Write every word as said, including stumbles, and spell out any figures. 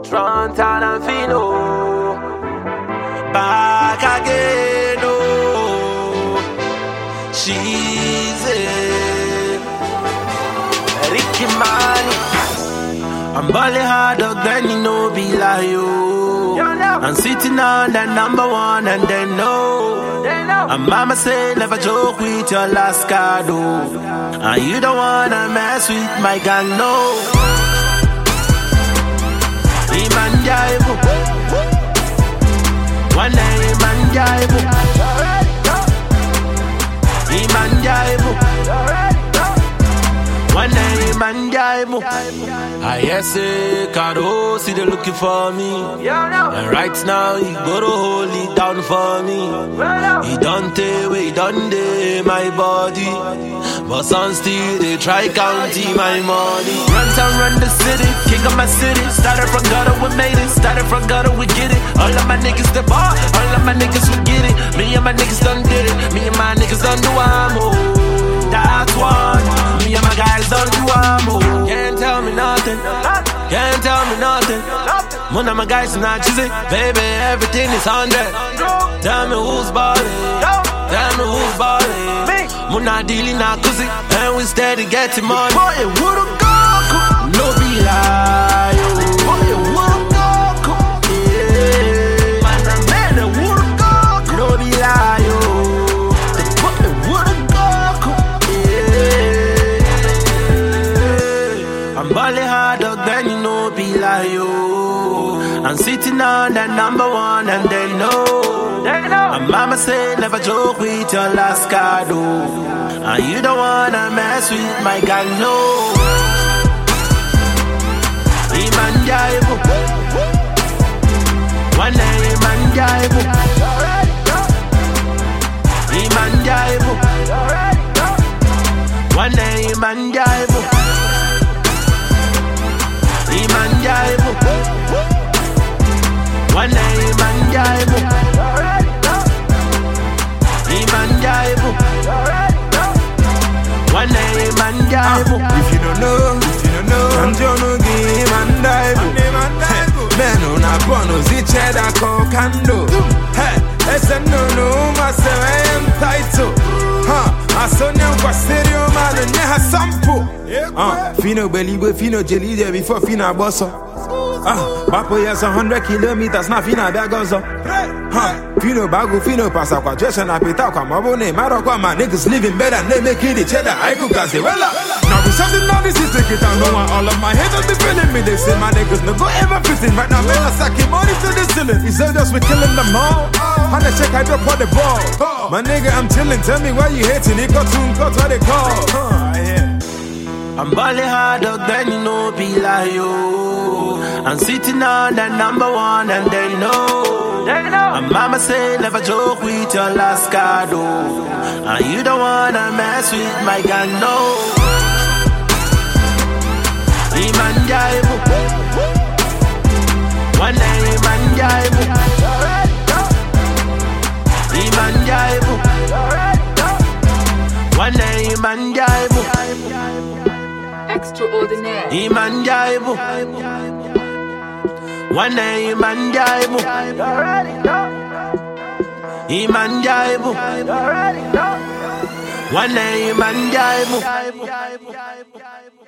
Trontan and Fino. Back again, oh. She's it. Ricky Money. I'm balling hard up, then you know be like you. I'm sitting on that number one and they know. And mama say never joke with your last card, oh. And you don't wanna mess with my gang, no. Imanjaibu, one day Imanjaibu, Imanjaibu, one day Imanjaibu. I yes, Karo, see they looking for me. And right now he go to hold it down for me. He don't take away, he don't day my body. But some still they try counting my money. Run town, run the city, king of my city. Started from gutter, we made it. Started from gutter, we get it. All of my niggas the bar, all of my niggas we get it. Me and my niggas done did it. Me and my niggas done do I'm oh. That's one. Me and my guys done do I'm oh. Can't tell me nothing. Can't tell me nothing. One of my guys is not cheesy. Baby, everything is hundred. Tell me who's ballin'. Tell me who's ballin'. Muna dealing na kuzi, and we steady getting money. Boy, it would've go, no be lie. Boy, it would've go, yeah. Man, man, it would've go, no be lie. Boy, it would've go, yeah. I'm balling hard up, then you know be lie. I'm sitting on that number one, and they know. And mama say never joke with your last card, oh. And you don't wanna mess with my gang, no. Imanjaibu, one day Imanjaibu, Imanjaibu, one day Imanjaibu, Imanjaibu, one day Imanjaibu. Imanjaibu, one day Imanjaibu. If you don't know, if you don't know, I'm John Imanjaibu. Men on a bonus, each other call candle. Hey, it's a no no, myself I am title. Huh, I saw them for stereo man and never sample. Uh, Fino belly, Fino jelly there before Fino bossa. Ah, Bapo yes a hundred kilometers, na Fino bagozo. Huh. Fino bagu, Fino passa qua, just an appetite, come on, Marocco, my niggas living better, they make it each other. I could say, well, now we something now, this is take it down. No one, all of my haters be feeling me, they say my niggas no go ever fitting. Right now, man, I sack him money to the ceiling. He said just we killing them all. On the check, I drop on the ball. My nigga, I'm chilling, tell me why you hating. It got soon, got what they call. Huh, yeah. I'm balling hard up, then you know be like you. I'm sitting on that number one, and they know. And mama say never joke with your last card, oh. And you don't wanna mess with my gang, no. Imanjaibu, one day Imanjaibu, Imanjaibu, one day Imanjaibu, Extraordinaire. Imanjaibu, one day Imanjaibu, Imanjaibu, one day Imanjaibu.